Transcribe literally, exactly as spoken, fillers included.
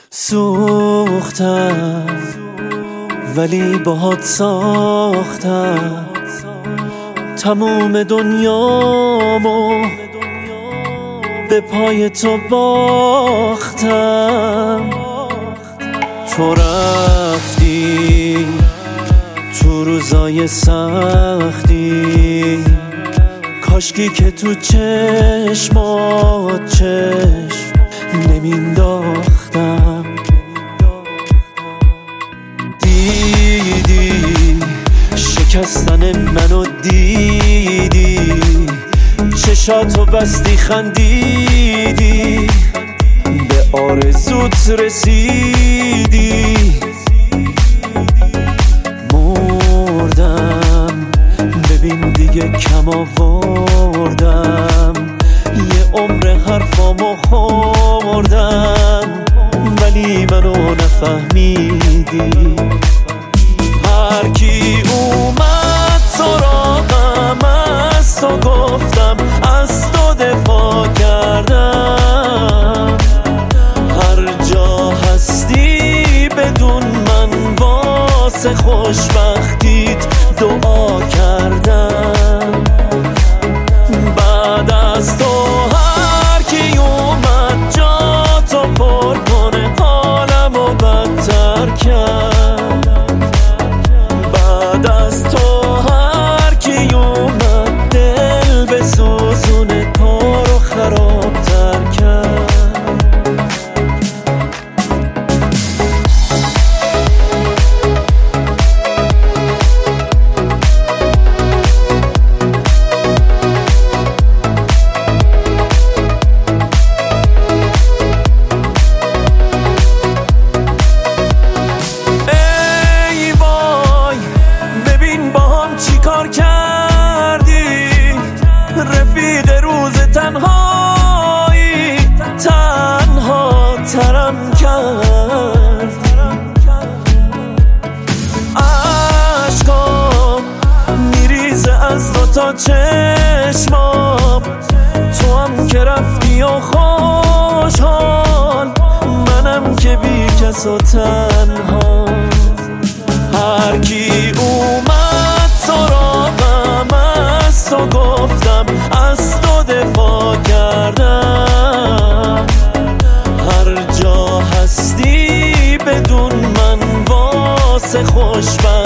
سوختم ولی باهات ساختم تموم دنیامو به پای تو باختم. تو رفتی تو روزای سختی، کاشکی که تو چشمات چشم نمینداختم. دیدی شکستن منو، دیدی چشاتو بستی خندیدی، به آرزوت رسیدی. مردم ببین دیگه کم آوردم، یه عمر حرفامو خوردم ولی منو نفهمیدی. هر کی اومد سراغم از تو گفتم، از تو دفاع کردم. هر جا هستی بدون من واسه خوشبختیت دعا کردم. بعد از تو هر کی اومد جا تو پر کنه، حالمو بدتر کرد. بعد از تو هر کی اومد دل بسوزونه، کارو خرابتر کرد. چیکار کردی رفیق روز تنهایی، تنها ترم کرد. عشقام میریزه از دو تا چشمام، تو هم که رفتی و خوشحال، منم که بی کس و تنها. هر کی اومد سراغم از تو گفتم، از تو دفاع کردم. هر جا هستی بدون من واسه خوشبخت